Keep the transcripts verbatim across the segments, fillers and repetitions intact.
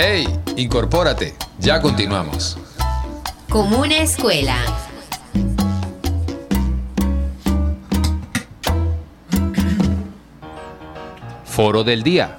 ¡Hey! Incorpórate. Ya continuamos. Comuna Escuela. Foro del día.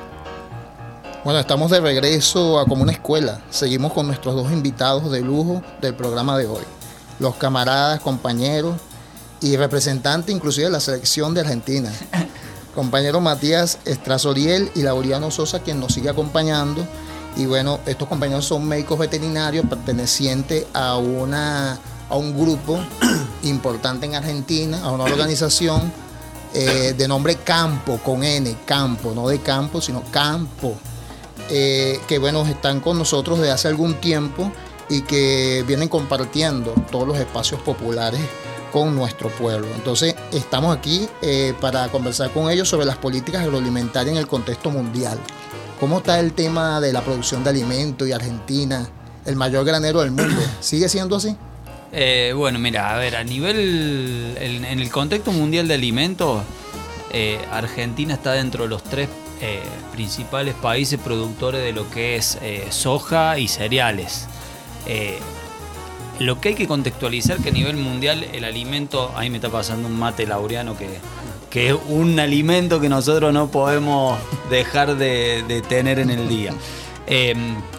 Bueno, estamos de regreso a Comuna Escuela. Seguimos con nuestros dos invitados de lujo del programa de hoy. Los camaradas, compañeros y representantes inclusive de la selección de Argentina. Compañero Matías Estrazoriel y Laureano Sosa, quien nos sigue acompañando. Y bueno, estos compañeros son médicos veterinarios pertenecientes a, una, a un grupo importante en Argentina, a una organización eh, de nombre Campo, con N, Campo, no de campo, sino Campo. Eh, que bueno, están con nosotros desde hace algún tiempo y que vienen compartiendo todos los espacios populares con nuestro pueblo. Entonces estamos aquí eh, para conversar con ellos sobre las políticas agroalimentarias en el contexto mundial. ¿Cómo está el tema de la producción de alimentos y Argentina, el mayor granero del mundo? ¿Sigue siendo así? Eh, bueno, mira, a ver, a nivel, en, en el contexto mundial de alimentos, eh, Argentina está dentro de los tres Eh, principales países productores de lo que es eh, soja y cereales. Eh, lo que hay que contextualizar que a nivel mundial el alimento, ahí me está pasando un mate Laureano que, que es un alimento que nosotros no podemos dejar de, de tener en el día. Eh,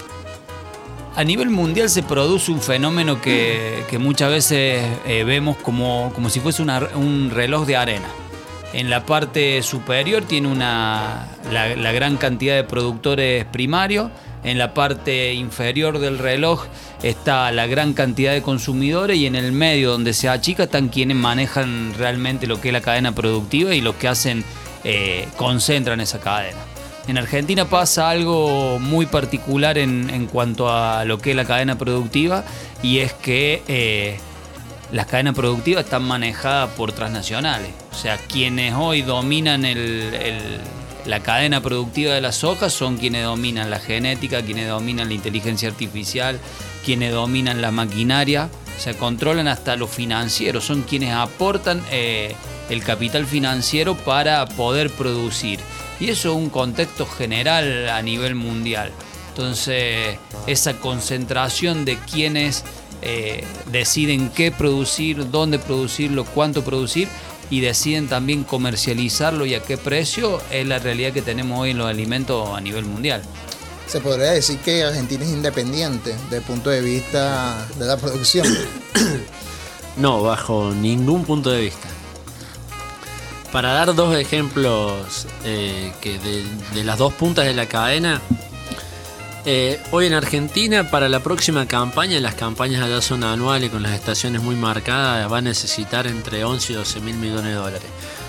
a nivel mundial se produce un fenómeno que, que muchas veces eh, vemos como, como si fuese una, un reloj de arena. En la parte superior tiene una, la, la gran cantidad de productores primarios. En la parte inferior del reloj está la gran cantidad de consumidores. Y en el medio, donde se achica, están quienes manejan realmente lo que es la cadena productiva y los que hacen, eh, concentran esa cadena. En Argentina pasa algo muy particular en, en cuanto a lo que es la cadena productiva. Y es que Eh, las cadenas productivas están manejadas por transnacionales. O sea, quienes hoy dominan el, el, la cadena productiva de la soja son quienes dominan la genética, quienes dominan la inteligencia artificial, quienes dominan la maquinaria. O sea, controlan hasta lo financiero. Son quienes aportan eh, el capital financiero para poder producir. Y eso es un contexto general a nivel mundial. Entonces, esa concentración de quienes Eh, deciden qué producir, dónde producirlo, cuánto producir y deciden también comercializarlo y a qué precio, es la realidad que tenemos hoy en los alimentos a nivel mundial. Se podría decir que Argentina es independiente desde el punto de vista de la producción. No, bajo ningún punto de vista. Para dar dos ejemplos eh, que de, de las dos puntas de la cadena. Eh, hoy en Argentina, para la próxima campaña, las campañas allá son anuales con las estaciones muy marcadas, va a necesitar entre once y doce mil millones de dólares.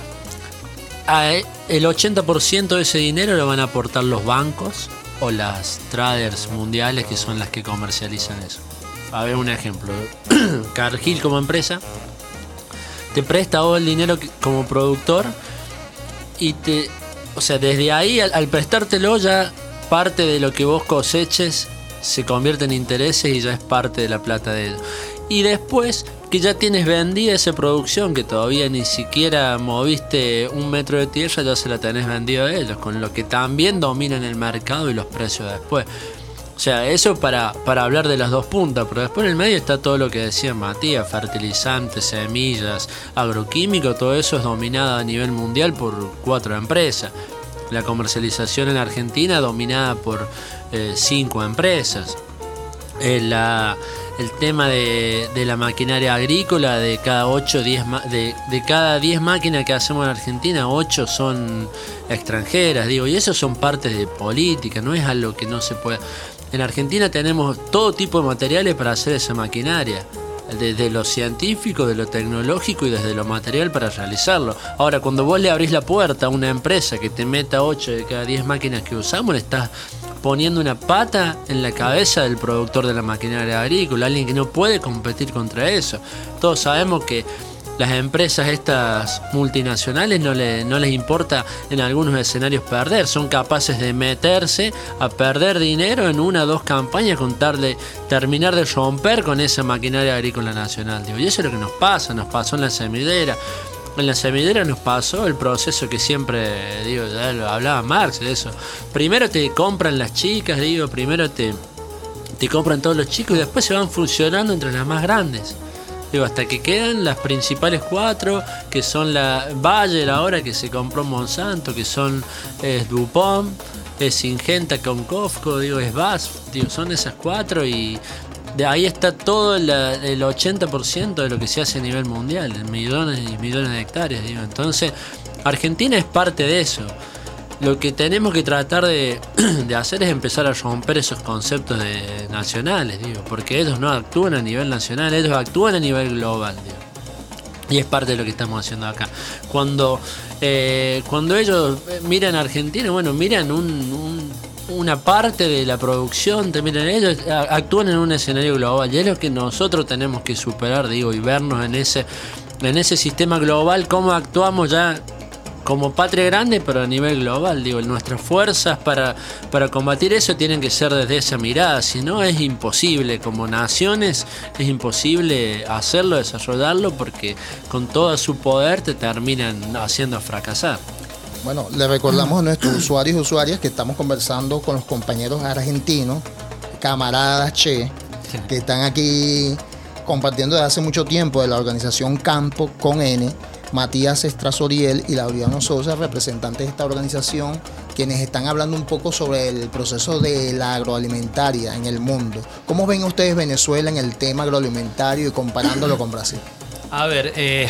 El ochenta por ciento de ese dinero lo van a aportar los bancos o las traders mundiales, que son las que comercializan eso. A ver un ejemplo. Cargill como empresa te presta todo el dinero como productor y te, o sea, desde ahí al, al prestártelo ya parte de lo que vos coseches se convierte en intereses y ya es parte de la plata de ellos. Y después que ya tienes vendida esa producción, que todavía ni siquiera moviste un metro de tierra, ya se la tenés vendida a ellos, con lo que también dominan el mercado y los precios después. O sea, eso para, para hablar de las dos puntas, pero después en el medio está todo lo que decía Matías, fertilizantes, semillas, agroquímicos, todo eso es dominado a nivel mundial por cuatro empresas. La comercialización en Argentina dominada por eh, cinco empresas. Eh, la, el tema de, de la maquinaria agrícola, de cada ocho, diez, de, de cada diez máquinas que hacemos en Argentina, ocho son extranjeras, digo, y eso son partes de política, no es algo que no se pueda. En Argentina tenemos todo tipo de materiales para hacer esa maquinaria. Desde lo científico, de lo tecnológico y desde lo material para realizarlo. Ahora, cuando vos le abrís la puerta a una empresa que te meta ocho de cada diez máquinas que usamos, le estás poniendo una pata en la cabeza del productor de la maquinaria agrícola, alguien que no puede competir contra eso. Todos sabemos que las empresas estas multinacionales no, le, no les importa en algunos escenarios perder, son capaces de meterse a perder dinero en una o dos campañas con tal de terminar de romper con esa maquinaria agrícola nacional. Digo, y eso es lo que nos pasa, nos pasó en la semillera. En la semillera nos pasó el proceso que siempre, digo, ya lo hablaba Marx de eso. Primero te compran las chicas, digo, primero te, te compran todos los chicos y después se van fusionando entre las más grandes. Digo, hasta que quedan las principales cuatro, que son la Bayer ahora que se compró Monsanto, que son es DuPont, es Syngenta con Cofco, digo, es B A S F, digo, son esas cuatro y de ahí está todo el, el ochenta por ciento de lo que se hace a nivel mundial, millones y millones de hectáreas, digo. Entonces, Argentina es parte de eso. Lo que tenemos que tratar de, de hacer es empezar a romper esos conceptos de nacionales, digo, porque ellos no actúan a nivel nacional, ellos actúan a nivel global, digo. Y es parte de lo que estamos haciendo acá. Cuando, eh, cuando ellos miran a Argentina, bueno, miran un, un una parte de la producción, miren, ellos actúan en un escenario global y es lo que nosotros tenemos que superar, digo, y vernos en ese, en ese sistema global, cómo actuamos ya como patria grande, pero a nivel global, digo, nuestras fuerzas para, para combatir eso tienen que ser desde esa mirada, si no es imposible, como naciones es imposible hacerlo, desarrollarlo, porque con todo su poder te terminan haciendo fracasar. Bueno, le recordamos a nuestros usuarios y usuarias que estamos conversando con los compañeros argentinos, camaradas Che, que están aquí compartiendo desde hace mucho tiempo de la organización Campo con N, Matías Estrasoriel y Laureano Sosa, representantes de esta organización, quienes están hablando un poco sobre el proceso de la agroalimentaria en el mundo. ¿Cómo ven ustedes Venezuela en el tema agroalimentario y comparándolo con Brasil? A ver, eh,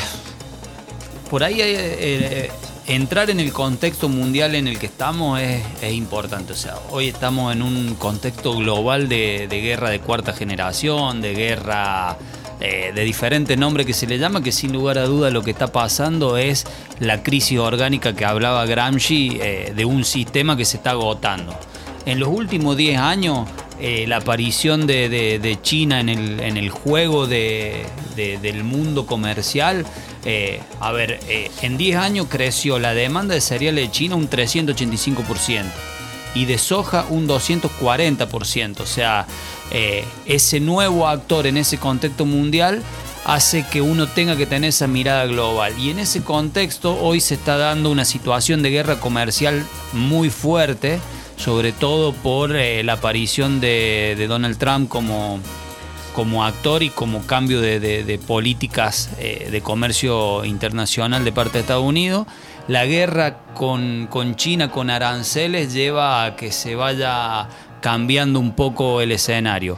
por ahí eh, eh, entrar en el contexto mundial en el que estamos es, es importante. O sea, hoy estamos en un contexto global de, de guerra de cuarta generación, de guerra eh, de diferentes nombres que se le llama, que sin lugar a duda lo que está pasando es la crisis orgánica que hablaba Gramsci, eh, de un sistema que se está agotando. En los últimos diez años, eh, la aparición de, de, de China en el, en el juego de, de, del mundo comercial, eh, a ver, eh, en diez años creció la demanda de cereales de China un trescientos ochenta y cinco por ciento y de soja un doscientos cuarenta por ciento. O sea, eh, ese nuevo actor en ese contexto mundial hace que uno tenga que tener esa mirada global. Y en ese contexto hoy se está dando una situación de guerra comercial muy fuerte, sobre todo por eh, la aparición de, de Donald Trump como, como actor y como cambio de, de, de políticas eh, de comercio internacional de parte de Estados Unidos. La guerra con, con China, con aranceles, lleva a que se vaya cambiando un poco el escenario.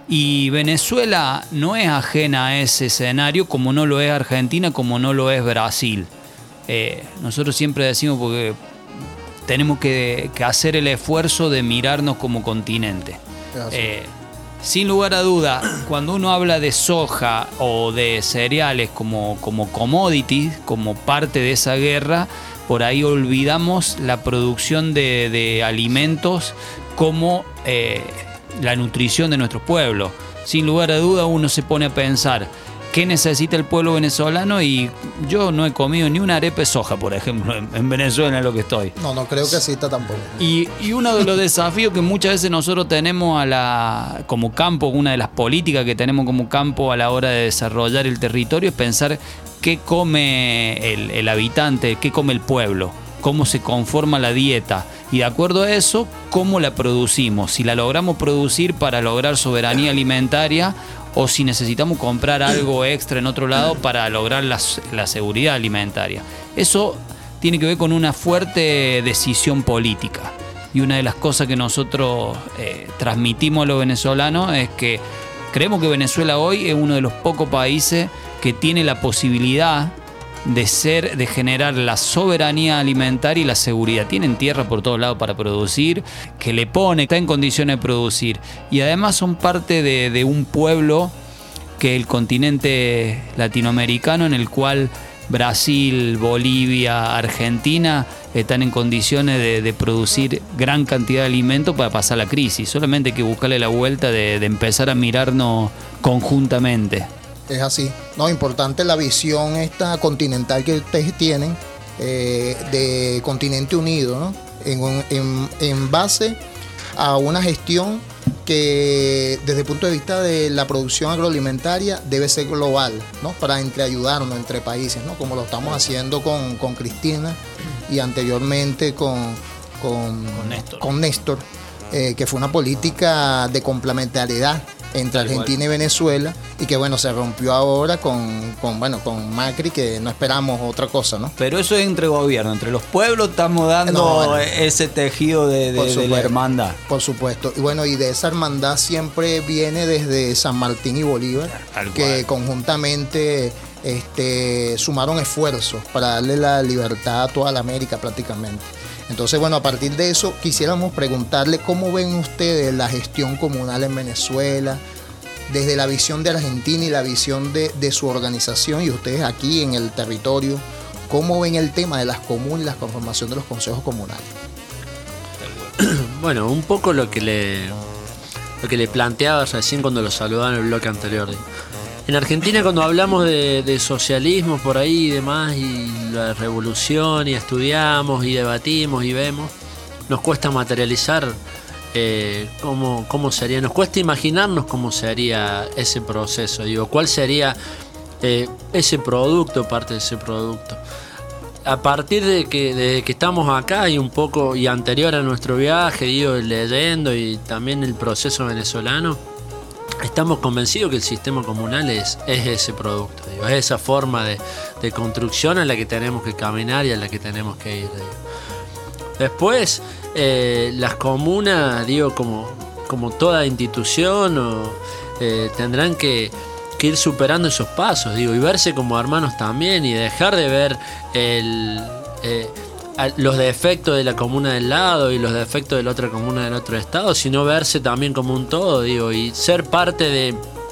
Y Venezuela no es ajena a ese escenario, como no lo es Argentina, como no lo es Brasil. Eh, nosotros siempre decimos porque tenemos que, que hacer el esfuerzo de mirarnos como continente. Eh, sin lugar a duda, cuando uno habla de soja o de cereales como, como commodities, como parte de esa guerra, por ahí olvidamos la producción de, de alimentos como eh, la nutrición de nuestro pueblo. Sin lugar a duda uno se pone a pensar qué necesita el pueblo venezolano y yo no he comido ni una arepa de soja, por ejemplo, en, en Venezuela en lo que estoy. No, no creo que exista tampoco. Y, y uno de los desafíos que muchas veces nosotros tenemos a la, como campo, una de las políticas que tenemos como campo a la hora de desarrollar el territorio es pensar qué come el, el habitante, qué come el pueblo, cómo se conforma la dieta y de acuerdo a eso, cómo la producimos, si la logramos producir para lograr soberanía alimentaria o si necesitamos comprar algo extra en otro lado para lograr la, la seguridad alimentaria. Eso tiene que ver con una fuerte decisión política. Y una de las cosas que nosotros eh, transmitimos a los venezolanos es que creemos que Venezuela hoy es uno de los pocos países que tiene la posibilidad de ser, de generar la soberanía alimentaria y la seguridad. Tienen tierra por todos lados para producir, que le pone, está en condiciones de producir. Y además son parte de, de un pueblo que el continente latinoamericano, en el cual Brasil, Bolivia, Argentina están en condiciones de, de producir gran cantidad de alimentos para pasar la crisis. Solamente hay que buscarle la vuelta de, de empezar a mirarnos conjuntamente. Es así. No, importante la visión esta continental que ustedes tienen, eh, de continente unido, ¿no? En, en, en base a una gestión que desde el punto de vista de la producción agroalimentaria debe ser global, ¿no? Para entreayudarnos entre países, ¿no? Como lo estamos haciendo con, con Cristina y anteriormente con, con, Con Néstor. con Néstor, eh, que fue una política de complementariedad entre Argentina y Venezuela, y que bueno, se rompió ahora con, con, bueno, con Macri, que no esperamos otra cosa, ¿no? Pero eso es entre gobierno, entre los pueblos estamos dando No, bueno. ese tejido de, de, Por de la supuesto. hermandad. Por supuesto. Y bueno, y de esa hermandad siempre viene desde San Martín y Bolívar, Tal que cual. conjuntamente este, sumaron esfuerzos para darle la libertad a toda la América prácticamente. Entonces, bueno, a partir de eso quisiéramos preguntarle cómo ven ustedes la gestión comunal en Venezuela, desde la visión de Argentina y la visión de, de su organización, y ustedes aquí en el territorio, cómo ven el tema de las comunas y la conformación de los consejos comunales. Bueno, un poco lo que le lo que le planteaba recién cuando lo saludaba en el bloque anterior. En Argentina, cuando hablamos de, de socialismo por ahí y demás, y la revolución, y estudiamos y debatimos y vemos, nos cuesta materializar eh, cómo, cómo sería, nos cuesta imaginarnos cómo sería ese proceso, digo, cuál sería eh, ese producto, parte de ese producto. A partir de que, de que estamos acá y un poco y anterior a nuestro viaje, digo, leyendo y también el proceso venezolano, estamos convencidos que el sistema comunal es, es ese producto, digo, es esa forma de, de construcción a la que tenemos que caminar y a la que tenemos que ir. Digo. Después, eh, las comunas, digo, como, como toda institución, o, eh, tendrán que, que ir superando esos pasos, digo, y verse como hermanos también, y dejar de ver el... Eh, los defectos de la comuna del lado y los defectos de la otra comuna del otro estado, sino verse también como un todo, digo, y ser parte de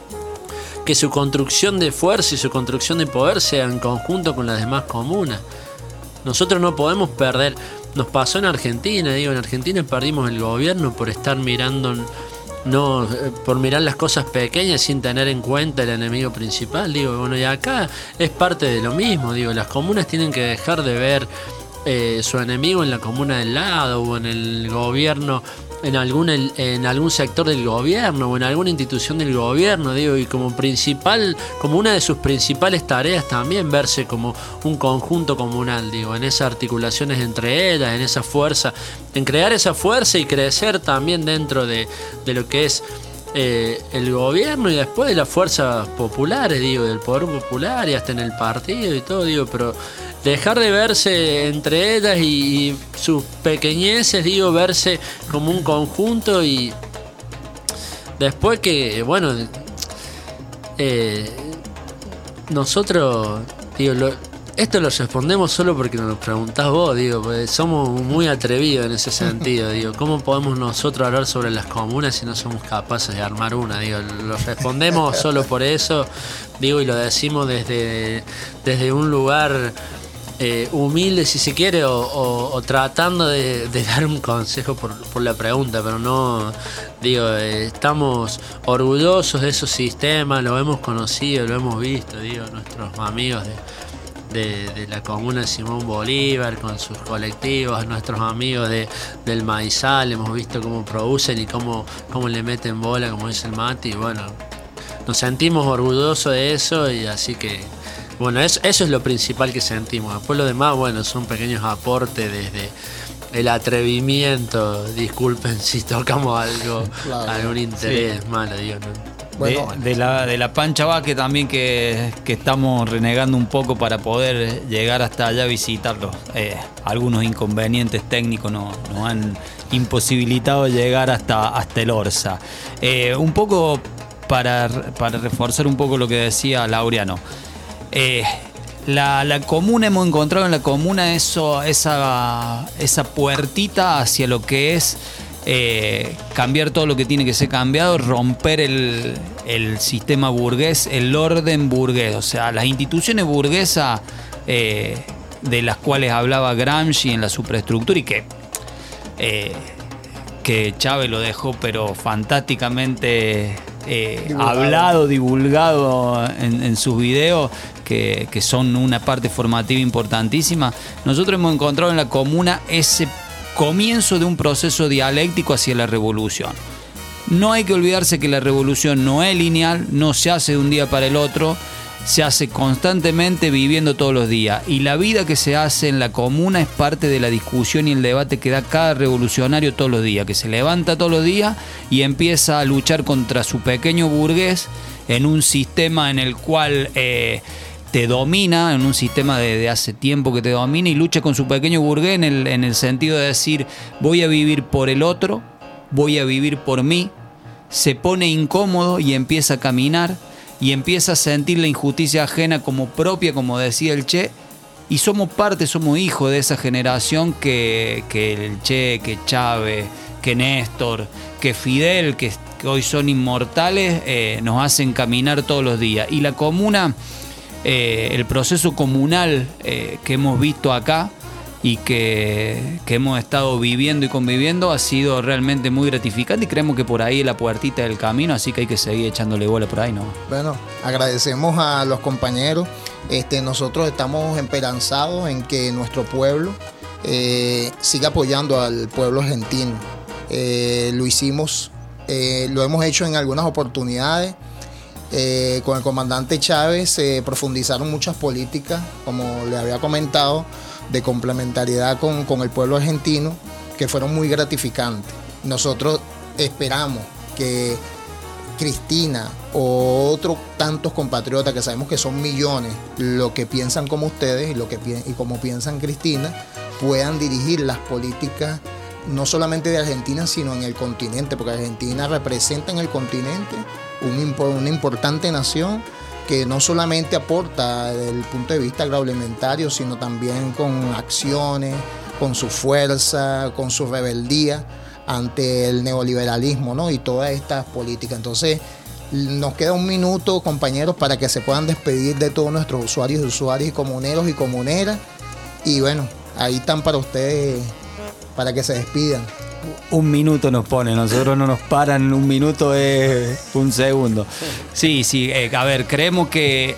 que su construcción de fuerza y su construcción de poder sea en conjunto con las demás comunas. Nosotros no podemos perder, nos pasó en Argentina, digo, en Argentina perdimos el gobierno por estar mirando, no, por mirar las cosas pequeñas sin tener en cuenta el enemigo principal, digo, bueno, y acá es parte de lo mismo, digo, las comunas tienen que dejar de ver Eh, su enemigo en la comuna del lado o en el gobierno, en algún, en algún sector del gobierno o en alguna institución del gobierno, digo, y como principal, como una de sus principales tareas también verse como un conjunto comunal, digo, en esas articulaciones entre ellas, en esa fuerza, en crear esa fuerza y crecer también dentro de, de lo que es Eh, el gobierno y después de las fuerzas populares, digo, del poder popular y hasta en el partido y todo, digo, pero dejar de verse entre ellas y, y sus pequeñeces, digo, verse como un conjunto, y después que, bueno, eh, nosotros, digo, lo, esto lo respondemos solo porque nos lo preguntás vos, digo, pues somos muy atrevidos en ese sentido, digo, ¿cómo podemos nosotros hablar sobre las comunas si no somos capaces de armar una? Digo, lo respondemos solo por eso, digo, y lo decimos desde, desde un lugar eh, humilde, si se quiere, o, o, o tratando de, de dar un consejo por, por la pregunta, pero no, digo, eh, estamos orgullosos de esos sistemas, lo hemos conocido, lo hemos visto, digo, nuestros amigos de De, de la comuna Simón Bolívar con sus colectivos, nuestros amigos de, del Maizal, hemos visto cómo producen y cómo, cómo le meten bola, como dice el Mati, y bueno, nos sentimos orgullosos de eso, y así que, bueno, eso, eso es lo principal que sentimos. Después lo demás, bueno, son pequeños aportes desde el atrevimiento, disculpen si tocamos algo, Claro. algún interés sí. malo, digo, ¿no? Bueno, de, de la de la Pancha Vaque también, que, que estamos renegando un poco para poder llegar hasta allá a visitarlos. Eh, algunos inconvenientes técnicos nos, nos han imposibilitado llegar hasta, hasta el Orza. Eh, un poco para, para reforzar un poco lo que decía Laureano. Eh, la, la comuna, hemos encontrado en la comuna eso, esa, esa puertita hacia lo que es Eh, cambiar todo lo que tiene que ser cambiado, romper el, el sistema burgués, el orden burgués, o sea, las instituciones burguesas eh, de las cuales hablaba Gramsci en la superestructura, y que, eh, que Chávez lo dejó pero fantásticamente eh, divulgado. hablado, divulgado en, en sus videos, que, que son una parte formativa importantísima. Nosotros hemos encontrado en la comuna ese comienzo de un proceso dialéctico hacia la revolución. no hay que olvidarse que la revolución no es lineal, no se hace de un día para el otro, se hace constantemente viviendo todos los días. Y la vida que se hace en la comuna es parte de la discusión y el debate que da cada revolucionario todos los días, que se levanta todos los días y empieza a luchar contra su pequeño burgués en un sistema en el cual eh, te domina, en un sistema de, de hace tiempo que te domina, y lucha con su pequeño burgués en el, en el sentido de decir, voy a vivir por el otro, voy a vivir por mí. Se pone incómodo y empieza a caminar y empieza a sentir la injusticia ajena como propia, como decía el Che, y somos parte, somos hijos de esa generación que, que el Che, que Chávez, que Néstor, que Fidel, que, que hoy son inmortales, eh, nos hacen caminar todos los días. Y la comuna, eh, el proceso comunal eh, que hemos visto acá, y que, que hemos estado viviendo y conviviendo, ha sido realmente muy gratificante, y creemos que por ahí es la puertita del camino, así que hay que seguir echándole bola por ahí, ¿no? Bueno, agradecemos a los compañeros. Este, nosotros estamos esperanzados en que nuestro pueblo eh, siga apoyando al pueblo argentino. Eh, lo hicimos, eh, lo hemos hecho en algunas oportunidades. Eh, con el comandante Chávez se eh, profundizaron muchas políticas, como le había comentado, de complementariedad con, con el pueblo argentino, que fueron muy gratificantes. Nosotros esperamos que Cristina o otros tantos compatriotas, que sabemos que son millones, lo que piensan como ustedes y, lo que, y como piensan Cristina, puedan dirigir las políticas no solamente de Argentina, sino en el continente, porque Argentina representa en el continente un, una importante nación que no solamente aporta desde el punto de vista agroalimentario, sino también con acciones, con su fuerza, con su rebeldía ante el neoliberalismo, ¿no? Y todas estas políticas. Entonces, nos queda un minuto, compañeros, para que se puedan despedir de todos nuestros usuarios y usuarias y comuneros y comuneras. Y bueno, ahí están para ustedes, para que se despidan. Un minuto nos pone, nosotros no nos paran, un minuto es un segundo. Sí, sí, eh, a ver, creemos que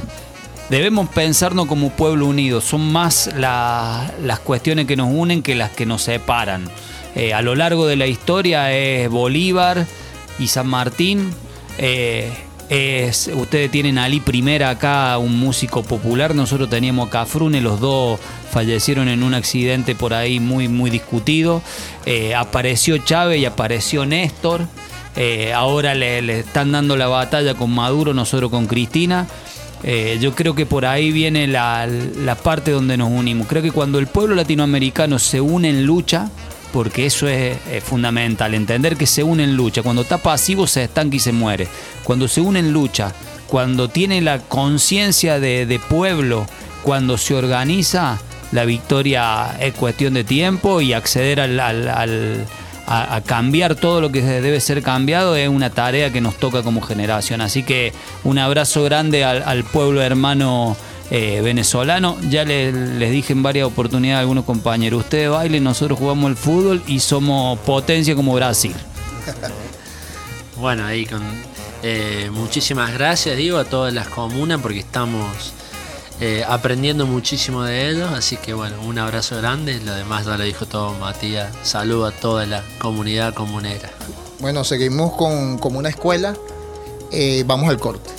debemos pensarnos como pueblo unido. Son más la, las cuestiones que nos unen que las que nos separan. Eh, a lo largo de la historia es Bolívar y San Martín. Eh, es, ustedes tienen a Ali Primera acá, un músico popular. Nosotros teníamos a Cafrune, los dos fallecieron en un accidente por ahí muy, muy discutido. Eh, apareció Chávez y apareció Néstor. Eh, ahora le, le están dando la batalla con Maduro, nosotros con Cristina. Eh, yo creo que por ahí viene la, la parte donde nos unimos. Creo que cuando el pueblo latinoamericano se une en lucha, porque eso es, es fundamental, entender que se une en lucha. Cuando está pasivo se estanca y se muere. Cuando se une en lucha, cuando tiene la conciencia de, de pueblo, cuando se organiza, la victoria es cuestión de tiempo, y acceder al, al, al, a, a cambiar todo lo que debe ser cambiado es una tarea que nos toca como generación. Así que un abrazo grande al, al pueblo hermano Eh, venezolano. Ya le, les dije en varias oportunidades a algunos compañeros, ustedes bailen, nosotros jugamos el fútbol y somos potencia como Brasil. Bueno, ahí con eh, muchísimas gracias, digo, a todas las comunas, porque estamos eh, aprendiendo muchísimo de ellos, así que bueno, un abrazo grande. Lo demás ya lo dijo todo Matías. Saludo a toda la comunidad comunera. Bueno, seguimos con, con una escuela. Eh, vamos al corte.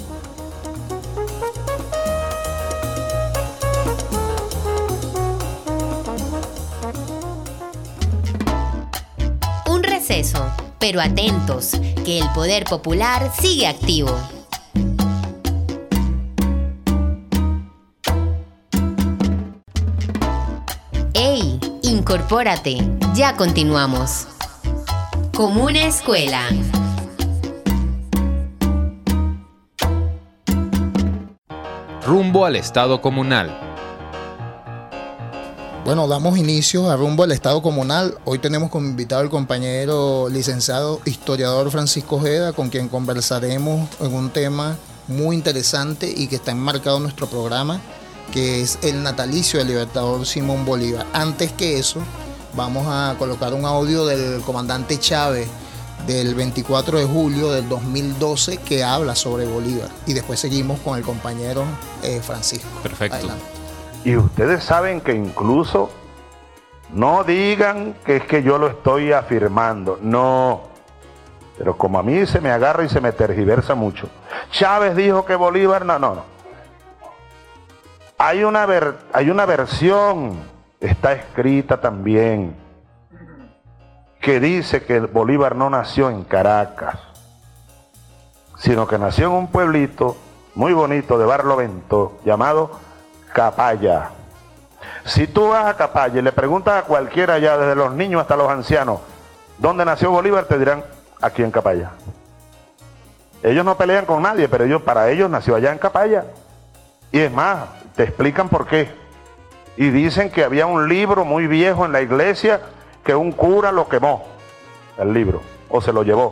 Pero atentos, que el poder popular sigue activo. ¡Ey! Incorpórate, ya continuamos. Comuna Escuela. Rumbo al Estado Comunal. Bueno, damos inicio a Rumbo al Estado Comunal. Hoy tenemos como invitado al compañero licenciado historiador Francisco Ojeda, con quien conversaremos en un tema muy interesante y que está enmarcado en nuestro programa, que es el natalicio del libertador Simón Bolívar. Antes que eso, vamos a colocar un audio del comandante Chávez del veinticuatro de julio del dos mil doce que habla sobre Bolívar. Y después seguimos con el compañero eh, Francisco. Perfecto. Adelante. Y ustedes saben que incluso, no digan que es que yo lo estoy afirmando, no, Pero como a mí se me agarra y se me tergiversa mucho. Chávez dijo que Bolívar, no, no, no. Hay una, ver, hay una versión, está escrita también, que dice que Bolívar no nació en Caracas, sino que nació en un pueblito muy bonito de Barlovento llamado Capaya. Si tú vas a Capaya y le preguntas a cualquiera allá, desde los niños hasta los ancianos, ¿dónde nació Bolívar? Te dirán, aquí en Capaya. Ellos no pelean con nadie, pero ellos, para ellos nació allá en Capaya. Y es más, te explican por qué. Y dicen que había un libro muy viejo en la iglesia que un cura lo quemó, el libro, o se lo llevó.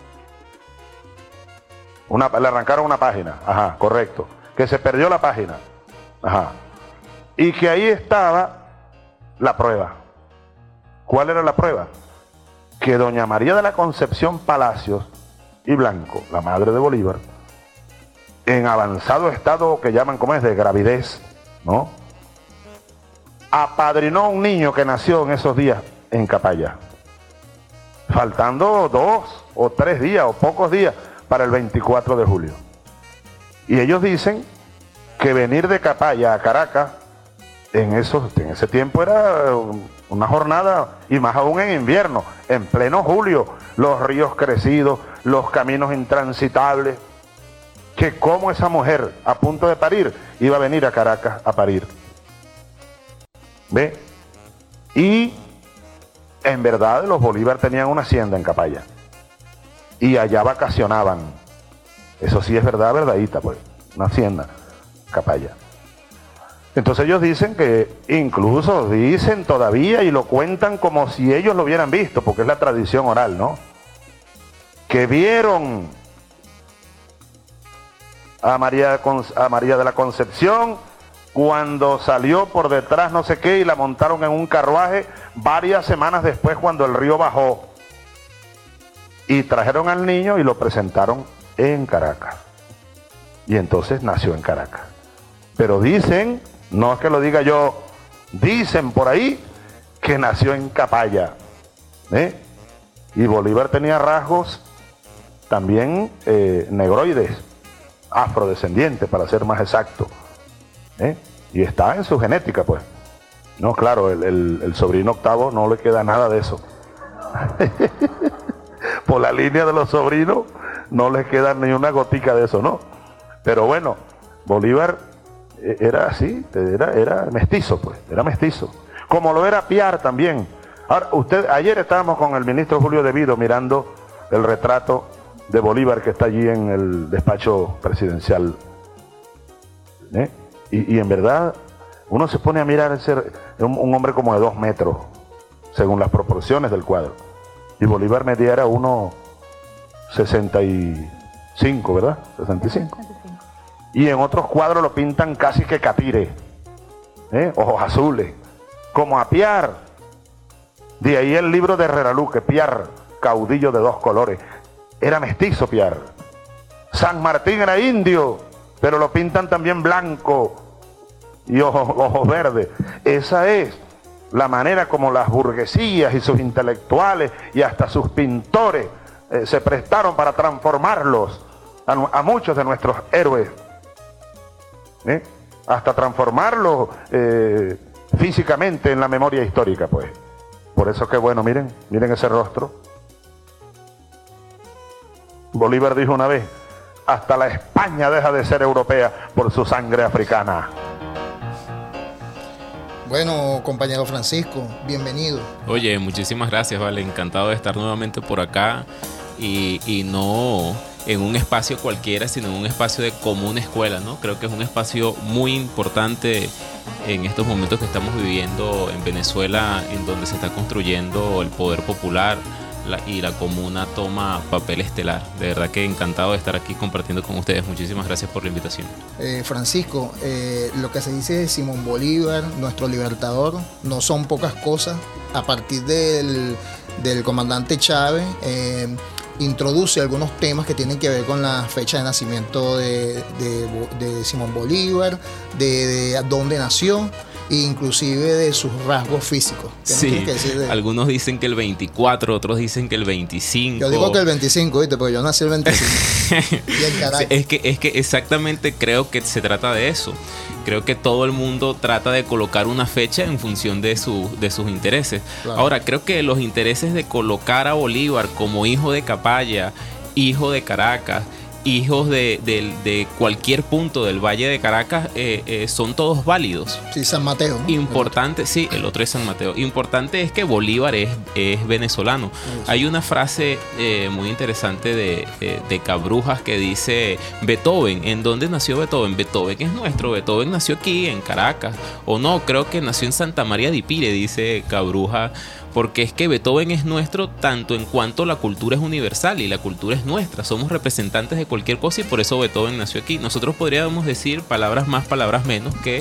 Una, le arrancaron una página, ajá, correcto. Que se perdió la página, ajá. Y que ahí estaba la prueba. ¿Cuál era la prueba? Que doña María de la Concepción Palacios y Blanco, la madre de Bolívar, en avanzado estado que llaman, ¿cómo es?, de gravidez, ¿no?, apadrinó a un niño que nació en esos días en Capaya, faltando dos o tres días o pocos días para el veinticuatro de julio. Y ellos dicen que venir de Capaya a Caracas en, esos, en ese tiempo era una jornada, y más aún en invierno, en pleno julio, los ríos crecidos, los caminos intransitables, que como esa mujer a punto de parir iba a venir a Caracas a parir. ¿Ve? Y en verdad los Bolívar tenían una hacienda en Capaya y allá vacacionaban. Eso sí es verdad, verdadita, pues, una hacienda, Capaya. Entonces ellos dicen que, incluso dicen todavía y lo cuentan como si ellos lo hubieran visto, porque es la tradición oral, ¿no?, que vieron a María, a María de la Concepción cuando salió por detrás no sé qué y la montaron en un carruaje varias semanas después, cuando el río bajó, y trajeron al niño y lo presentaron en Caracas, y entonces nació en Caracas. Pero dicen, no es que lo diga yo, dicen por ahí que nació en Capaya, ¿eh? Y Bolívar tenía rasgos también eh, negroides, afrodescendientes para ser más exacto, ¿eh? Y está en su genética, pues. No, claro, el, el, el sobrino octavo no le queda nada de eso. Por la línea de los sobrinos no les queda ni una gotica de eso, ¿no? Pero bueno, Bolívar era así, era, era mestizo, pues, era mestizo. Como lo era Piar también. Ahora, usted, ayer estábamos con el ministro Julio De Vido mirando el retrato de Bolívar que está allí en el despacho presidencial, ¿eh? Y, y en verdad uno se pone a mirar ese, un, un hombre como de dos metros según las proporciones del cuadro, y Bolívar medía era uno sesenta y cinco, ¿verdad? sesenta y cinco. Y en otros cuadros lo pintan casi que catire, ¿eh? Ojos azules, como a Piar. De ahí el libro de Herrera Luque, Piar, caudillo de dos colores. Era mestizo Piar. San Martín era indio, pero lo pintan también blanco y ojos, ojos verdes. Esa es la manera como las burguesías y sus intelectuales y hasta sus pintores eh, se prestaron para transformarlos a, a muchos de nuestros héroes, ¿eh? Hasta transformarlos eh, físicamente en la memoria histórica, pues. Por eso que bueno, miren, miren ese rostro. Bolívar dijo una vez, hasta la España deja de ser europea por su sangre africana. Bueno, compañero Francisco, bienvenido. Oye, muchísimas gracias, vale, encantado de estar nuevamente por acá y, y no en un espacio cualquiera, sino en un espacio de común escuela, ¿no? Creo que es un espacio muy importante en estos momentos que estamos viviendo en Venezuela, en donde se está construyendo el poder popular la, y la comuna toma papel estelar. De verdad que encantado de estar aquí compartiendo con ustedes. Muchísimas gracias por la invitación. Eh, Francisco, eh, lo que se dice de Simón Bolívar, nuestro libertador, no son pocas cosas. A partir del, del comandante Chávez, eh, introduce algunos temas que tienen que ver con la fecha de nacimiento de, de, de Simón Bolívar, de, de dónde nació, inclusive de sus rasgos físicos. Sí, que decir de... algunos dicen que el veinticuatro, otros dicen que el veinticinco. Yo digo que el veinticinco, ¿viste? Porque yo nací el veinticinco. Y el carácter. Es que, es que exactamente creo que se trata de eso. Creo que todo el mundo trata de colocar una fecha en función de, su, de sus intereses. Claro. Ahora, creo que los intereses de colocar a Bolívar como hijo de Capaya, hijo de Caracas, hijos de, de, de cualquier punto del Valle de Caracas, eh, eh, son todos válidos. Sí, San Mateo, ¿no? Importante, sí, el otro es San Mateo. Importante es que Bolívar es, es venezolano. Sí. Hay una frase eh, muy interesante de, de, de Cabrujas que dice: Beethoven, ¿en dónde nació Beethoven? Beethoven es nuestro, Beethoven nació aquí en Caracas. O no, creo que nació en Santa María de Ipire, dice Cabrujas. Porque es que Beethoven es nuestro tanto en cuanto la cultura es universal y la cultura es nuestra. Somos representantes de cualquier cosa y por eso Beethoven nació aquí. Nosotros podríamos decir, palabras más, palabras menos, que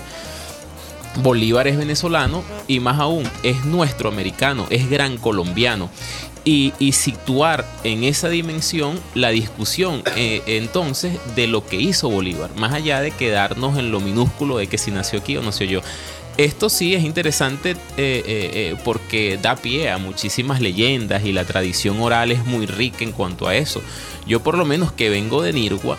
Bolívar es venezolano y más aún es nuestro americano, es gran colombiano. Y, y situar en esa dimensión la discusión eh, entonces de lo que hizo Bolívar, más allá de quedarnos en lo minúsculo de que si nació aquí o nació yo. Esto sí es interesante eh, eh, eh, porque da pie a muchísimas leyendas y la tradición oral es muy rica en cuanto a eso. Yo por lo menos que vengo de Nirgua,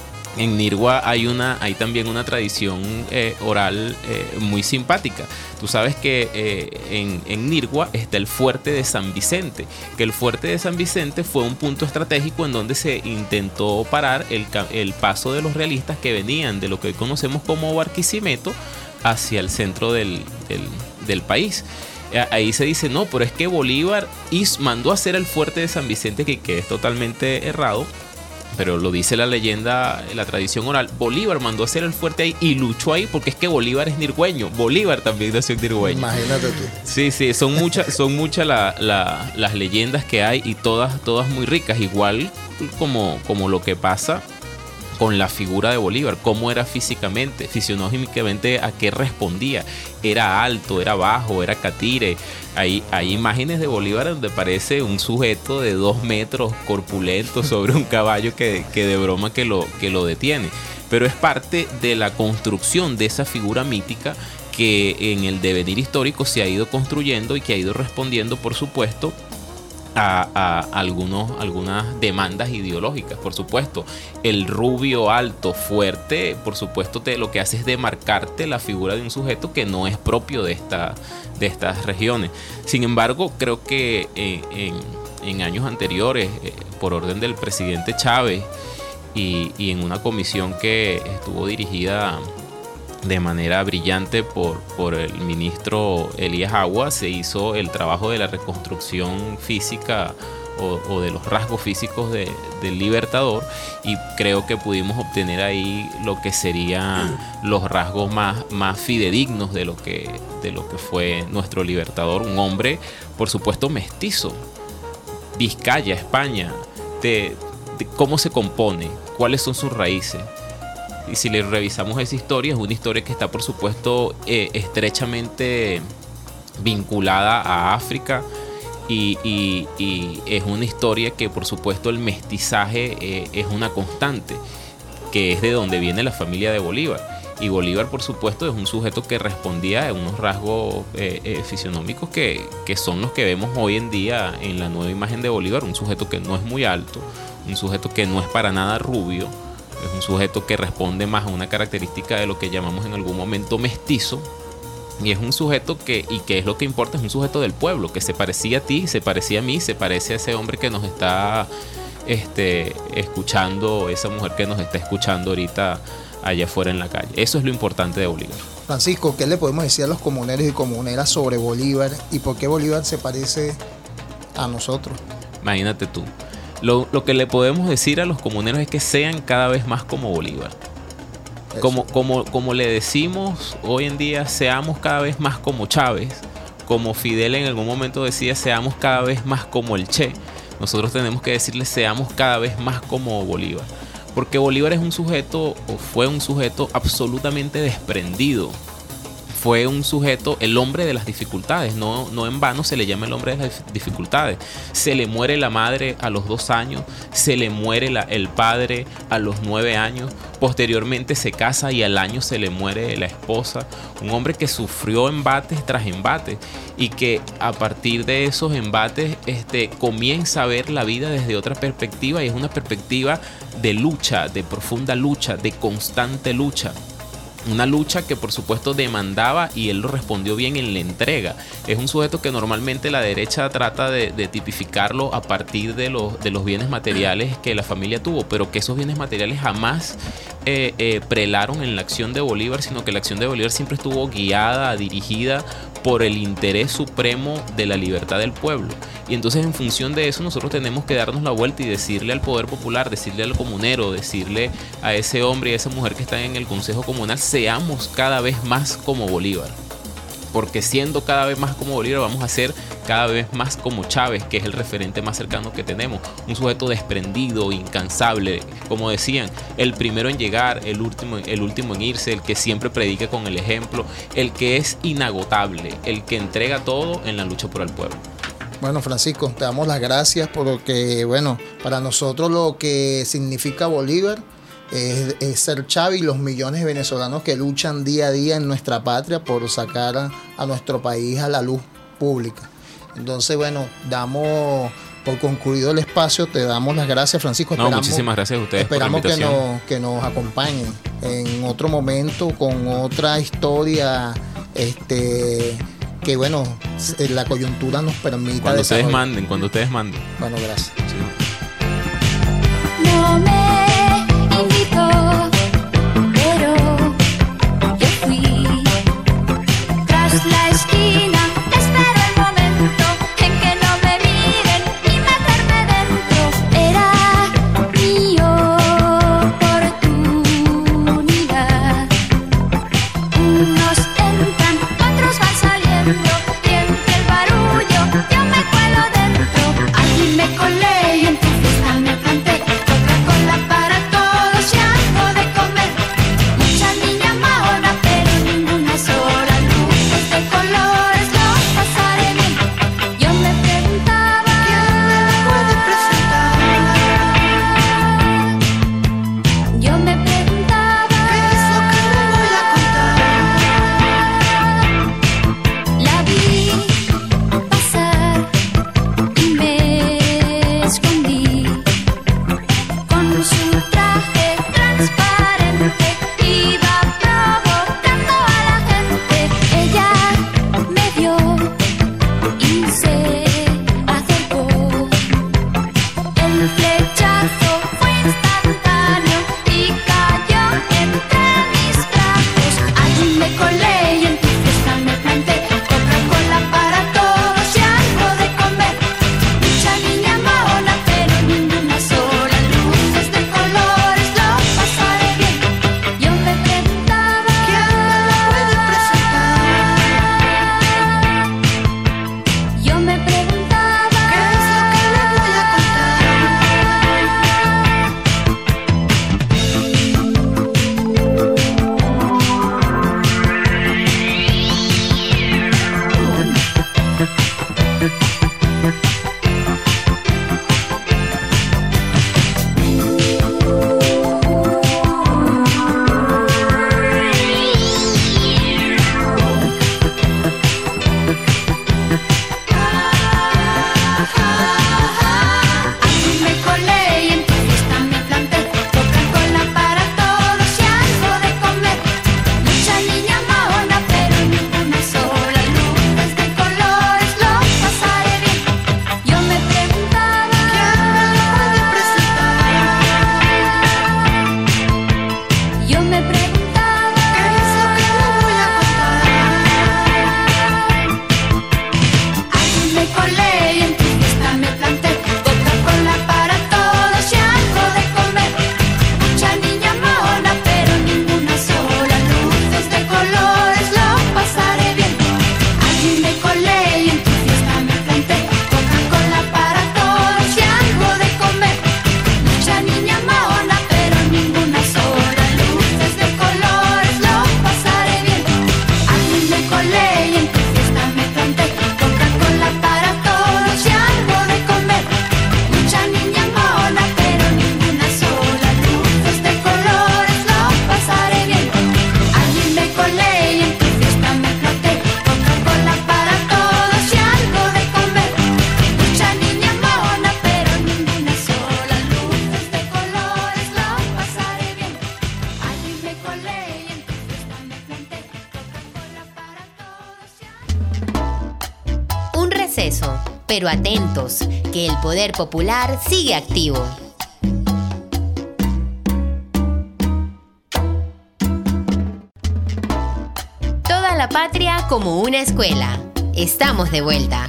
en Nirgua hay, una, hay también una tradición eh, oral eh, muy simpática. Tú sabes que eh, en, en Nirgua está el fuerte de San Vicente, que el fuerte de San Vicente fue un punto estratégico en donde se intentó parar el, el paso de los realistas que venían de lo que hoy conocemos como Barquisimeto hacia el centro del, del, del país. Ahí se dice, no, pero es que Bolívar mandó a hacer el fuerte de San Vicente, que, que es totalmente errado, pero lo dice la leyenda, la tradición oral. Bolívar mandó a hacer el fuerte ahí y luchó ahí porque es que Bolívar es nirgüeño. Bolívar también nació en Nirgüeño. Imagínate tú. Sí, sí, son muchas son muchas la, la, las leyendas que hay y todas, todas muy ricas, igual como, como lo que pasa con la figura de Bolívar, cómo era físicamente, fisionómicamente, a qué respondía. Era alto, era bajo, era catire. Hay, hay imágenes de Bolívar donde parece un sujeto de dos metros corpulento sobre un caballo que, que de broma que lo, que lo detiene. Pero es parte de la construcción de esa figura mítica que en el devenir histórico se ha ido construyendo y que ha ido respondiendo, por supuesto, A, a algunos, algunas demandas ideológicas. Por supuesto, el rubio, alto, fuerte, por supuesto te, lo que hace es demarcarte la figura de un sujeto que no es propio de, esta, de estas regiones. Sin embargo, creo que eh, en, en años anteriores, eh, por orden del presidente Chávez y, y en una comisión que estuvo dirigida de manera brillante por, por el ministro Elías Agua, se hizo el trabajo de la reconstrucción física o, o de los rasgos físicos de, del Libertador, y creo que pudimos obtener ahí lo que serían los rasgos más, más fidedignos de lo, que, de lo que fue nuestro Libertador, un hombre por supuesto mestizo, Vizcaya, España, de, de cómo se compone, cuáles son sus raíces. Y si le revisamos esa historia, es una historia que está por supuesto eh, estrechamente vinculada a África y, y, y es una historia que por supuesto el mestizaje eh, es una constante, que es de donde viene la familia de Bolívar. Y Bolívar por supuesto es un sujeto que respondía a unos rasgos eh, eh, fisionómicos que, que son los que vemos hoy en día en la nueva imagen de Bolívar. Un sujeto que no es muy alto, un sujeto que no es para nada rubio. Es un sujeto que responde más a una característica de lo que llamamos en algún momento mestizo. Y es un sujeto que, y que es lo que importa, es un sujeto del pueblo, que se parecía a ti, se parecía a mí, se parece a ese hombre que nos está este, escuchando, esa mujer que nos está escuchando ahorita allá afuera en la calle. Eso es lo importante de Bolívar. Francisco, ¿qué le podemos decir a los comuneros y comuneras sobre Bolívar y por qué Bolívar se parece a nosotros? Imagínate tú. Lo, lo que le podemos decir a los comuneros es que sean cada vez más como Bolívar. Como, como, como le decimos hoy en día, seamos cada vez más como Chávez. Como Fidel en algún momento decía, seamos cada vez más como el Che. Nosotros tenemos que decirle, seamos cada vez más como Bolívar. Porque Bolívar es un sujeto, o fue un sujeto absolutamente desprendido. fue un sujeto, el hombre de las dificultades. No, no en vano se le llama el hombre de las dificultades. Se le muere la madre a los dos años, se le muere la, el padre a los nueve años, posteriormente se casa y al año se le muere la esposa. Un hombre que sufrió embates tras embates y que a partir de esos embates este, comienza a ver la vida desde otra perspectiva, y es una perspectiva de lucha, de profunda lucha, de constante lucha. Una lucha que por supuesto demandaba, y él lo respondió bien en la entrega. Es un sujeto que normalmente la derecha trata de, de tipificarlo a partir de los, de los bienes materiales que la familia tuvo, pero que esos bienes materiales jamás eh, eh, prelaron en la acción de Bolívar, sino que la acción de Bolívar siempre estuvo guiada, dirigida por el interés supremo de la libertad del pueblo. Y entonces, en función de eso, nosotros tenemos que darnos la vuelta y decirle al poder popular, decirle al comunero, decirle a ese hombre y a esa mujer que están en el consejo comunal: seamos cada vez más como Bolívar. Porque siendo cada vez más como Bolívar, vamos a ser cada vez más como Chávez, que es el referente más cercano que tenemos. Un sujeto desprendido, incansable, como decían, el primero en llegar, el último, el último en irse, el que siempre predica con el ejemplo, el que es inagotable, el que entrega todo en la lucha por el pueblo. Bueno, Francisco, te damos las gracias porque, bueno, para nosotros lo que significa Bolívar Es, es ser Chávez y los millones de venezolanos que luchan día a día en nuestra patria por sacar a, a nuestro país a la luz pública. Entonces, bueno, damos por concluido el espacio, te damos las gracias, Francisco. No, esperamos, muchísimas gracias a ustedes esperamos por la invitación. que nos, que nos acompañen en otro momento con otra historia, este que bueno, la coyuntura nos permita. Cuando ustedes manden, cuando ustedes manden. Bueno, gracias. Sí. No me invitó, pero yo fui tras la esquina. Espero el momento en que no me miren y meterme dentro. Era mi oportunidad. Unos entran, otros van saliendo, y entre el barullo yo me cuelo dentro. Allí me colé y en tu fiesta me planté. Coca-Cola para todos, ya voy. Pero atentos, que el poder popular sigue activo. Toda la patria como una escuela. Estamos de vuelta.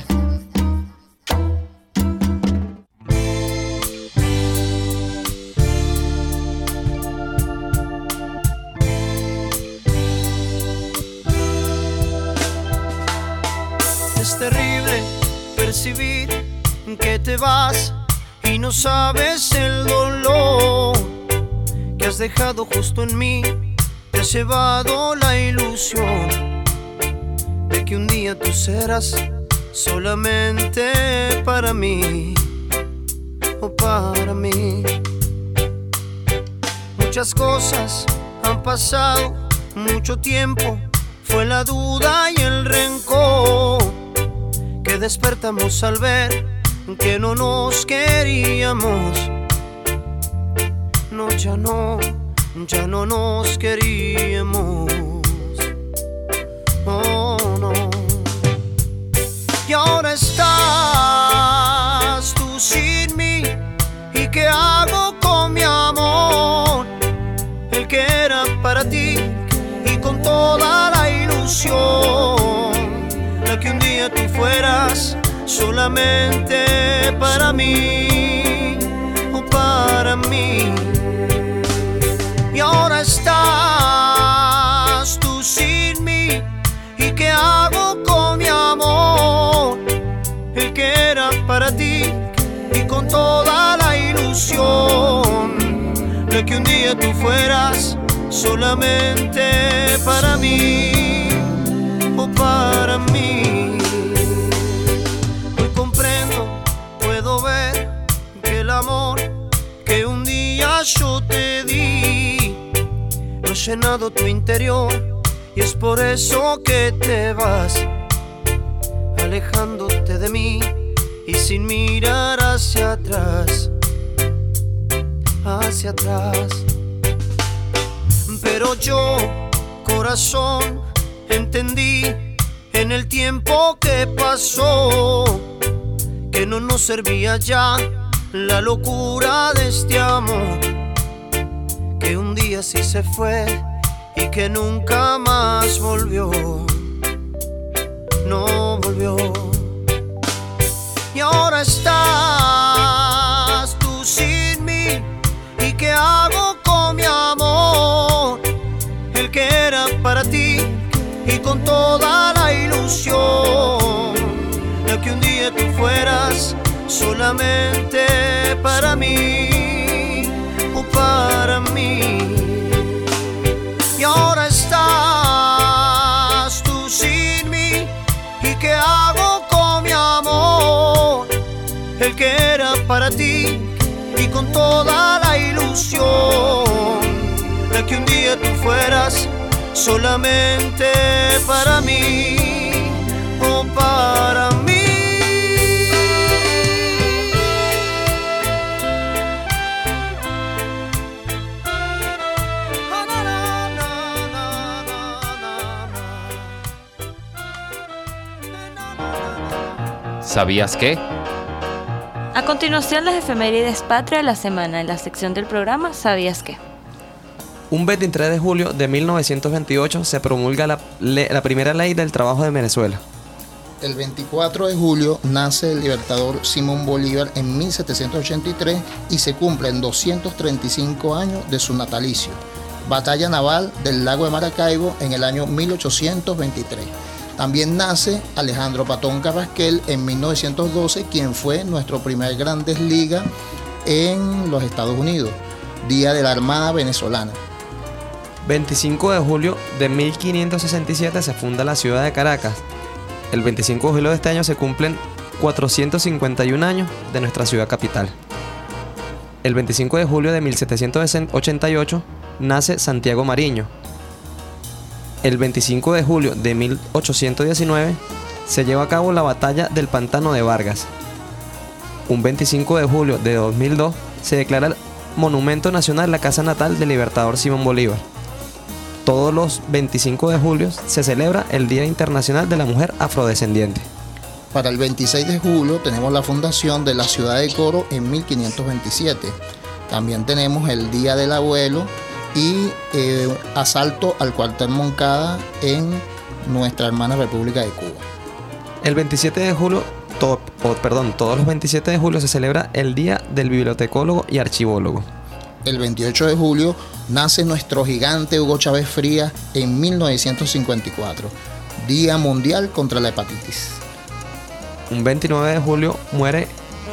Es terrible percibir que te vas y no sabes el dolor que has dejado justo en mí. Te has llevado la ilusión de que un día tú serás solamente para mí o para mí. Muchas cosas han pasado, mucho tiempo, fue la duda y el rencor que despertamos al ver que no nos queríamos. No, ya no, ya no nos queríamos. Oh, no. Y ahora estás tú sin mí. ¿Y qué hago con mi amor? El que era para ti y con toda la ilusión, la que un día tú fueras solamente para mí o para mí. Y ahora estás tú sin mí. ¿Y qué hago con mi amor? El que era para ti y con toda la ilusión, la que un día tú fueras solamente para mí o para mí. Hoy comprendo, puedo ver que el amor que un día yo te di no ha llenado tu interior, y es por eso que te vas alejándote de mí y sin mirar hacia atrás, hacia atrás. Pero yo, corazón, entendí en el tiempo que pasó que no nos servía ya la locura de este amor, que un día sí se fue y que nunca más volvió, no volvió. Y ahora estás tú sin mí. ¿Y qué hago con mi amor? El que era para ti y con toda la ilusión, la que un día tú fueras solamente para mí o para mí. Y ahora estás tú sin mí. ¿Y qué hago con mi amor? El que era para ti y con toda la ilusión, la que un día tú fueras solamente para mí o para mí. ¿Sabías qué? A continuación, las efemérides patria de la semana en la sección del programa ¿Sabías qué? Un veintitrés de julio de mil novecientos veintiocho se promulga la, le, la primera ley del trabajo de Venezuela. El veinticuatro de julio nace el libertador Simón Bolívar en mil setecientos ochenta y tres y se cumplen doscientos treinta y cinco años de su natalicio. Batalla naval del lago de Maracaibo en el año mil ochocientos veintitrés. También nace Alejandro Patón Carrasquel en mil novecientos doce, quien fue nuestro primer Grandes Ligas en los Estados Unidos, Día de la Armada Venezolana. veinticinco de julio de mil quinientos sesenta y siete se funda la ciudad de Caracas. El veinticinco de julio de este año se cumplen cuatrocientos cincuenta y un años de nuestra ciudad capital. El veinticinco de julio de mil setecientos ochenta y ocho nace Santiago Mariño. El veinticinco de julio de mil ochocientos diecinueve se lleva a cabo la batalla del Pantano de Vargas. Un veinticinco de julio de dos mil dos se declara el Monumento Nacional la casa natal del libertador Simón Bolívar. Todos los veinticinco de julio se celebra el Día Internacional de la Mujer Afrodescendiente. Para el veintiséis de julio tenemos la fundación de la ciudad de Coro en mil quinientos veintisiete. También tenemos el Día del Abuelo y eh, asalto al cuartel Moncada en nuestra hermana República de Cuba. El veintisiete de julio, to- oh, perdón, todos los veintisiete de julio se celebra el Día del Bibliotecólogo y Archivólogo. El veintiocho de julio nace nuestro gigante Hugo Chávez Frías en mil novecientos cincuenta y cuatro, Día Mundial contra la Hepatitis. Un veintinueve de julio muere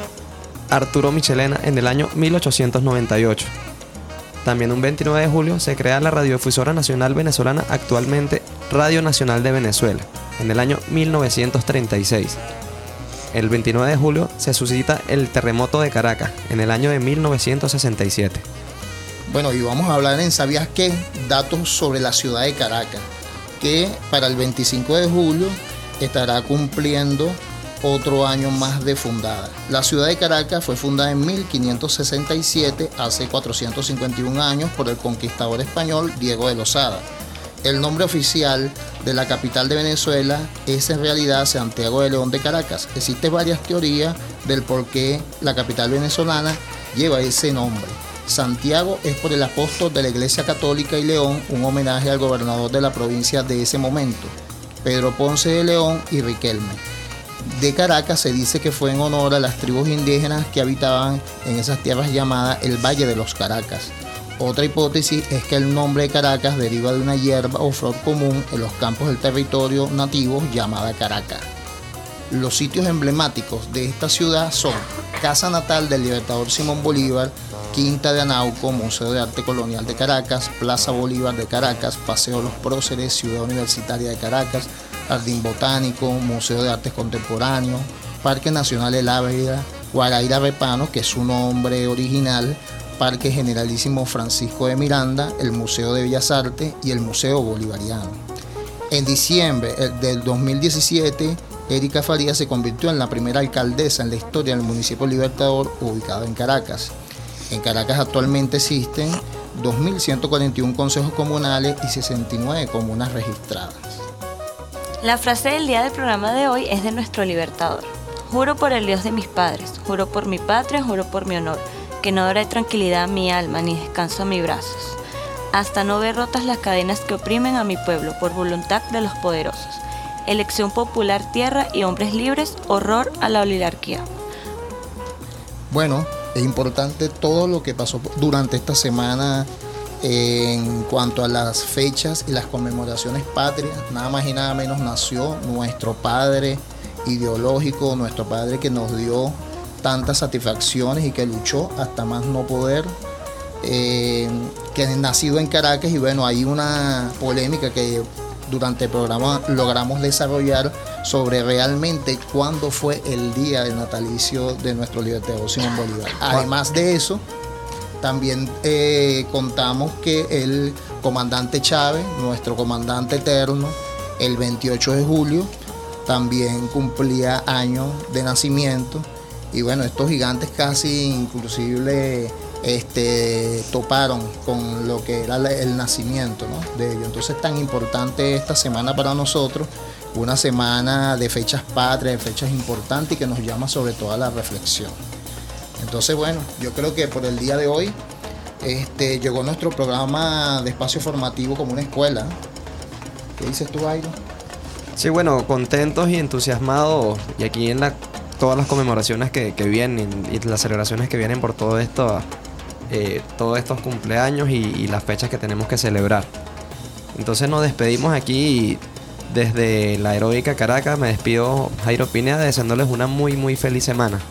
Arturo Michelena en el año mil ochocientos noventa y ocho. También un veintinueve de julio se crea la Radiodifusora Nacional Venezolana, actualmente Radio Nacional de Venezuela, en el año mil novecientos treinta y seis. El veintinueve de julio se suscita el terremoto de Caracas, en el año de mil novecientos sesenta y siete. Bueno, y vamos a hablar en ¿Sabías qué? Datos sobre la ciudad de Caracas, que para el veinticinco de julio estará cumpliendo otro año más de fundada. La ciudad de Caracas fue fundada en mil quinientos sesenta y siete, hace cuatrocientos cincuenta y un años, por el conquistador español Diego de Lozada. El nombre oficial de la capital de Venezuela es en realidad Santiago de León de Caracas. Existen varias teorías del por qué la capital venezolana lleva ese nombre. Santiago es por el apóstol de la Iglesia Católica y León, un homenaje al gobernador de la provincia de ese momento, Pedro Ponce de León y Riquelme. De Caracas se dice que fue en honor a las tribus indígenas que habitaban en esas tierras llamadas el Valle de los Caracas. Otra hipótesis es que el nombre de Caracas deriva de una hierba o flor común en los campos del territorio nativo llamada Caracas. Los sitios emblemáticos de esta ciudad son Casa Natal del Libertador Simón Bolívar, Quinta de Anauco, Museo de Arte Colonial de Caracas, Plaza Bolívar de Caracas, Paseo Los Próceres, Ciudad Universitaria de Caracas, Jardín Botánico, Museo de Artes Contemporáneos, Parque Nacional El Ávila, Guaraíra Repano, que es su nombre original, Parque Generalísimo Francisco de Miranda, el Museo de Bellas Artes y el Museo Bolivariano. En diciembre del dos mil diecisiete, Erika Farías se convirtió en la primera alcaldesa en la historia del municipio Libertador, ubicado en Caracas. En Caracas actualmente existen dos mil ciento cuarenta y uno consejos comunales y sesenta y nueve comunas registradas. La frase del día del programa de hoy es de nuestro libertador. Juro por el Dios de mis padres, juro por mi patria, juro por mi honor, que no daré tranquilidad a mi alma ni descanso a mis brazos, hasta no ver rotas las cadenas que oprimen a mi pueblo por voluntad de los poderosos. Elección popular, tierra y hombres libres, horror a la oligarquía. Bueno, es importante todo lo que pasó durante esta semana en cuanto a las fechas y las conmemoraciones patrias. Nada más y nada menos nació nuestro padre ideológico, nuestro padre que nos dio tantas satisfacciones y que luchó hasta más no poder, eh, que es nacido en Caracas. Y bueno, hay una polémica que durante el programa logramos desarrollar sobre realmente cuándo fue el día del natalicio de nuestro libertador Simón Bolívar. Además de eso, también eh, contamos que el comandante Chávez, nuestro comandante eterno, el veintiocho de julio, también cumplía años de nacimiento. Y bueno, estos gigantes casi inclusive este, toparon con lo que era el nacimiento, ¿no?, de ellos. Entonces es tan importante esta semana para nosotros, una semana de fechas patrias, de fechas importantes y que nos llama sobre todo a la reflexión. Entonces bueno, yo creo que por el día de hoy este, llegó nuestro programa de espacio formativo como una escuela. ¿Qué dices tú, Jairo? Sí, bueno, contentos y entusiasmados, y aquí en la, todas las conmemoraciones que, que vienen y las celebraciones que vienen por todo esto, eh, todos estos cumpleaños y, y las fechas que tenemos que celebrar. Entonces nos despedimos aquí desde la heroica Caracas. Me despido, Jairo Pineda, deseándoles una muy muy feliz semana.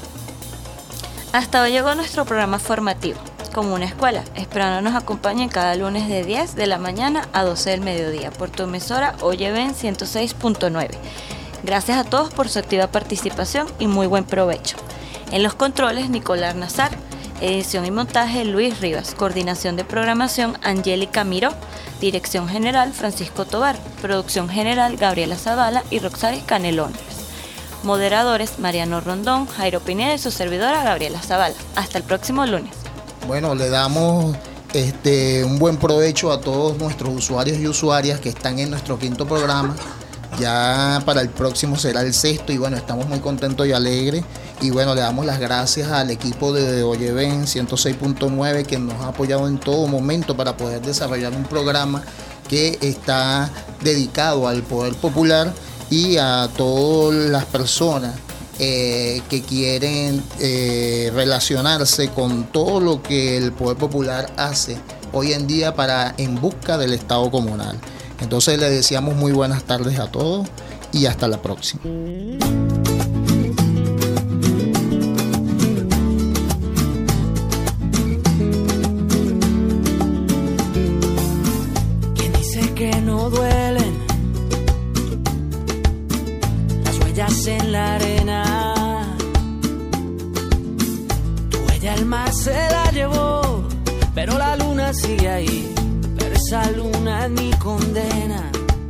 Hasta hoy llegó nuestro programa formativo, como una escuela, esperando nos acompañen cada lunes de diez de la mañana a doce del mediodía por tu emisora Oyeven ciento seis punto nueve. Gracias a todos por su activa participación y muy buen provecho. En los controles, Nicolás Nazar, edición y montaje, Luis Rivas, coordinación de programación, Angélica Miró, dirección general, Francisco Tobar, producción general, Gabriela Zavala y Roxaris Canelones. Moderadores, Mariano Rondón, Jairo Pineda y su servidora, Gabriela Zavala. Hasta el próximo lunes. Bueno, le damos este, un buen provecho a todos nuestros usuarios y usuarias que están en nuestro quinto programa. Ya para el próximo será el sexto y bueno, estamos muy contentos y alegres. Y bueno, le damos las gracias al equipo de Oye Ven ciento seis punto nueve que nos ha apoyado en todo momento para poder desarrollar un programa que está dedicado al poder popular y a todas las personas eh, que quieren eh, relacionarse con todo lo que el poder popular hace hoy en día para en busca del Estado comunal. Entonces les deseamos muy buenas tardes a todos y hasta la próxima. ¿Quién dice que no duelen las huellas en la arena? Tu huella el mar se la llevó, pero la luna sigue ahí. Esa luna es mi condena.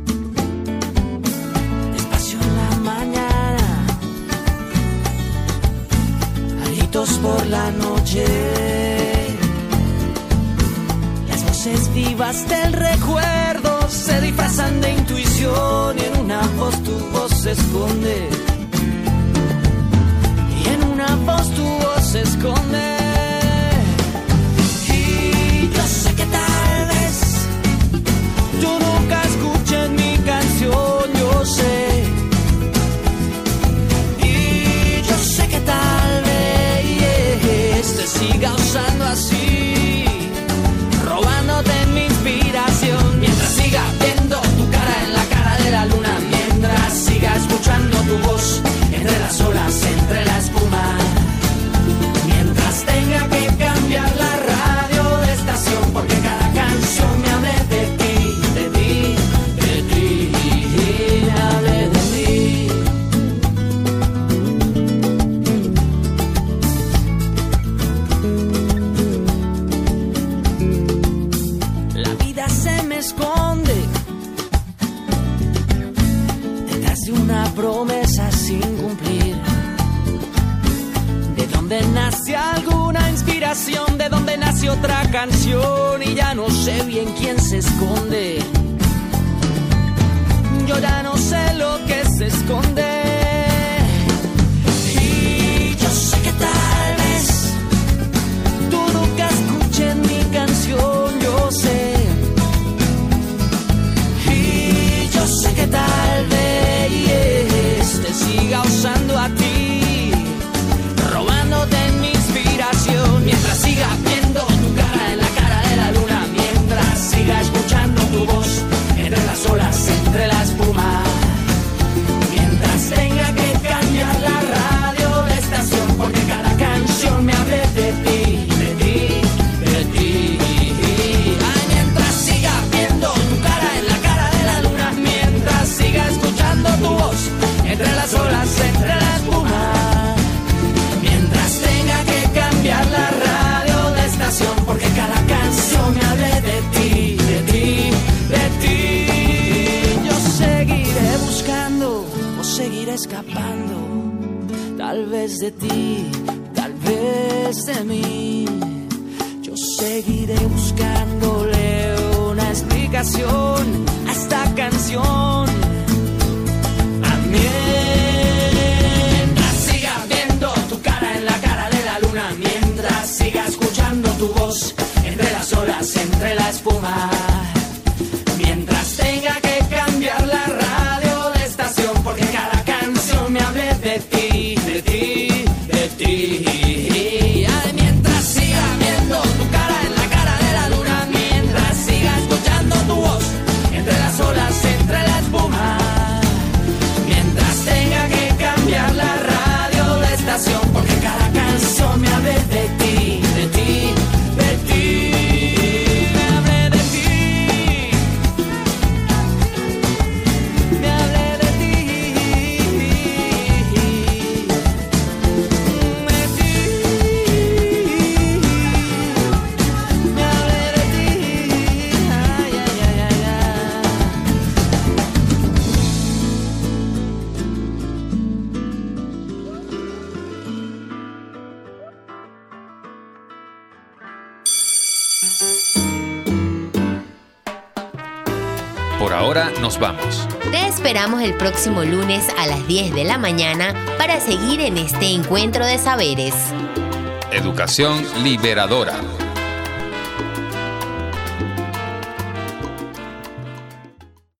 Despacio en la mañana, gritos por la noche. Las voces vivas del recuerdo se disfrazan de intuición y en una voz tu voz se esconde. Y en una voz tu voz se esconde. Y yo sé que tal vez tú nunca escuches mi canción, yo sé. Y yo sé que tal vez te siga usando así, robándote mi inspiración. Mientras siga viendo tu cara en la cara de la luna, mientras siga escuchando tu voz entre las olas, entre la espuma, mientras tenga que cambiar la radio de estación porque cada canción me hable de ti. Promesa sin cumplir. De dónde nace alguna inspiración, de dónde nace otra canción y ya no sé bien quién se esconde. Yo ya no sé lo que se esconde. Y yo sé que tal vez tú nunca escuches mi canción, yo sé. Y yo sé que tal vez te siga usando a ti, robándote mi inspiración. Mientras siga viendo tu cara en la cara de la luna, mientras siga escuchando tu voz entre las olas, entre la espuma, mientras tenga que cambiar la radio de estación porque cada canción me hable de ti, de ti, de ti. Ay, mientras siga viendo tu cara en la cara de la luna, mientras siga escuchando tu voz entre las olas, entre la espuma, mientras tenga que cambiar la radio de estación porque cada canción me hable de ti, de ti, de ti. Yo seguiré buscando o seguiré escapando, tal vez de ti, tal vez de mí. Yo seguiré buscándole una explicación a esta canción. Mientras siga viendo tu cara en la cara de la luna, mientras siga escuchando tu voz entre las olas, entre la espuma, mientras tenga que cambiar la radio de estación porque cada canción me hable de ti, de ti, de ti. Ay, mientras siga viendo tu cara en la cara de la luna, mientras siga escuchando tu voz entre las olas, entre la espuma, tenga que cambiar la radio de estación porque cada canción me hable de ti, de ti, de ti, me hable de ti. Por ahora nos vamos. Te esperamos el próximo lunes a las diez de la mañana para seguir en este encuentro de saberes. Educación liberadora.